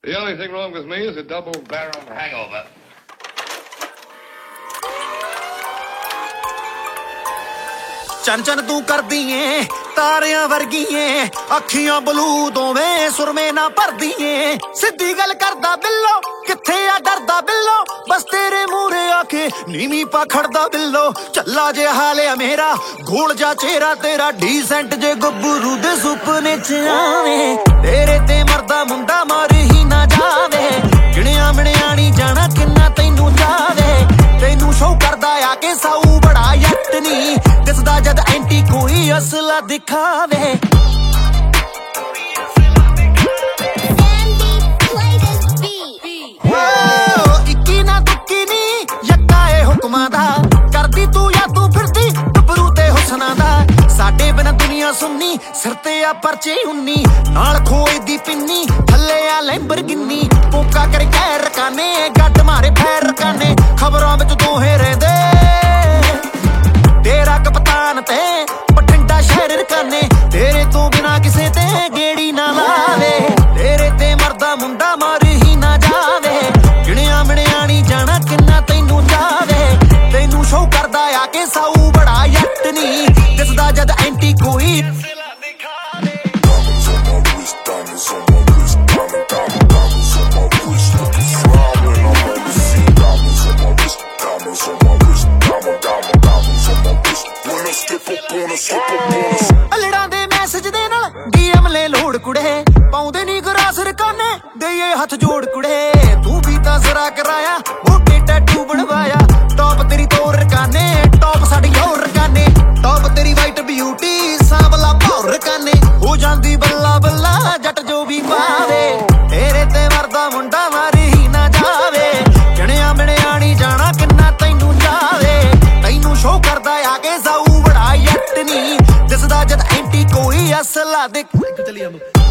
The only thing wrong with me is a double-barreled hangover. ਚੰਨ ਚੰਨ ਤੂੰ ਕਰਦੀ ਏ ਤਾਰਿਆਂ ਵਰਗੀ ਏ ਅੱਖੀਆਂ ਬਲੂ ਦੋਵੇਂ ਸੁਰਮੇ ਨਾ ਭਰਦੀ ਏ ਸਿੱਧੀ ਗੱਲ ਕਰਦਾ ਬਿੱਲੋ ਕਿੱਥੇ ਆ ਡਰਦਾ ਬਿੱਲੋ ਬਸ ਤੇਰੇ ਮੂਹਰੇ ਆ ਕੇ ਨੀਵੀਂ ਪਾ ਖੜਦਾ ਬਿੱਲੋ ਚੱਲਾ ਜੇ ਹਾਲਿਆ ਮੇਰਾ ਗੋਲ ਜਾ ਚਿਹਰਾ ਤੇਰਾ ਡੀਸੈਂਟ ਜੇ ਗੱਭਰੂ ਦੇ ਸੁਪਨੇ ਚ ਆਵੇ ਤੇਰੇ ਤੇ ਮਰਦਾ ਮੁੰਡਾ ਮਰ ਹੀ ਨਾ ਜਾਵੇ ਗਿਣਿਆ ਮਿਣਿਆ ਨੀ ਜਾਣਾ ਕਿੰਨਾ ਤੈਨੂੰ ਜਾਵੇ ਤੈਨੂੰ ਸ਼ੋ ਕਰਦਾ ਆ ਕੇ ਸਾਊ ਬੜਾ ਯੱਟ ਨੀ ਦਿਸਦਾ ਜਦ ਐਂਟੀ ਕੋਈ ਅਸਲਾ ਦਿਖਾਵੇ ਇੱਕੀ ਨਾ ਦੁੱਕੀ ਨੀ ਯੱਕਾ ਏ ਹੁਕਮਾਂ ਦਾ ਕਰਦੀ ਤੂੰ ਜਾਂ ਤੂੰ ਫਿਰਦੀ ਗੱਭਰੂ ਤੇ ਹੁਸਨਾਂ ਦਾ ਸਾਡੇ ਬਿਨਾ ਦੁਨੀਆ ਸੁਣਨੀ ਸਿਰ ਤੇ ਆ ਪਰਚੇ ਹੁੰਨੀ ਨਾਲ ਖੋਏ ਦੀ ਪਿੰਨੀ ਥੱਲੇ ਆ ਲੈਂਬਰਗਿੰਨੀ ਪੋਕਾ ਕਰ ਕਹਿ ਰਕਾਨੇ ਗੱਡ ਮਾਰੇ ਫੈਰ ਰਕਾਨੇ ਖਬਰਾਂ ਵਿੱਚ ਦੋਹੇ ਰਹਿੰਦੇ ਤੇਰਾ ਕਪਤਾਨ ਤੇ ਬਠਿੰਡਾ ਸ਼ਹਿਰ ਰਕਾਨੇ ਤੇਰੇ ਤੋਂ ਬਿਨਾ ਕਿਸੇ ਤੇ ਗੇੜੀ ਨਾ ਲਾਵੇ ਤੇਰੇ ਤੇ ਮਰਦਾ ਮੁੰਡਾ ਮਰ ਹੀ ਨਾ ਜਾਵੇ ਗਿਣਿਆ ਮਿਣਿਆ ਨੀ ਜਾਣਾ ਕਿੰਨਾ ਤੈਨੂੰ ਜਾਵੇ ਤੈਨੂੰ ਸ਼ੋ ਕਰਦਾ ਆ ਕੇ ਸਾਊ ਬੜਾ ਯੱਟ ਨੀ ਦਿਸਦਾ ਜਦ ਐਂਟੀ ਕੋਈ ਅਲੜਾਂ ਦੇ ਮੈਸੇਜ ਦੇ ਨਾਲ ਡੀਐਮ ਲੈ ਲੋੜ ਕੁੜੇ ਪਾਉਂਦੇ ਨੀ ਗਰਾਸ ਰਕਾਨੇ ਦੇਈਏ ਹੱਥ ਜੋੜ ਕੁੜੇ ਤੂੰ ਵੀ ਤਾਂ ਜ਼ਰਾ ਕਰਾਇਆ ਮੋਟੇ ਟੈਟੂ ਬਣਵਾਇਆ ਟੌਪ ਤੇਰੀ ਤੋਰ ਰਕਾਨੇ ਟੌਪ ਸਾਡੀ ਹੋਰ ਰਕਾਨੇ ਟੌਪ ਤੇਰੀ ਵਾਈਟ ਬਿਊਟੀ ਸਾਂਵਲਾ ਭੌਰ ਰਕਾਨੇ ਹੋ ਜਾਂਦੀ ਬੱਲਾ ਬੱਲਾ ਜੱਟ ਜੋ ਵੀ ਪਾਵੇ ਤੇਰੇ ਤੇ ਮਰਦਾ ਮੁੰਡਾ ਮਰ ਹੀ ਨਾ ਜਾਵੇ ਗਿਣਿਆ ਮਿਣਿਆ ਨੀ ਜਾਣਾ ਕਿੰਨਾ ਤੈਨੂੰ ਜਾਵੇ ਤੈਨੂੰ ਸ਼ੋ ਕਰਦਾ ਆ ਕੇ ਸਾਊ ਬੜਾ ਯੱਟ ਨੀ ਦਿਸਦਾ ਜਦ ਐਂਟੀ ਕੋਈ ਅਸਲਾ ਦੇ ਚਲੀ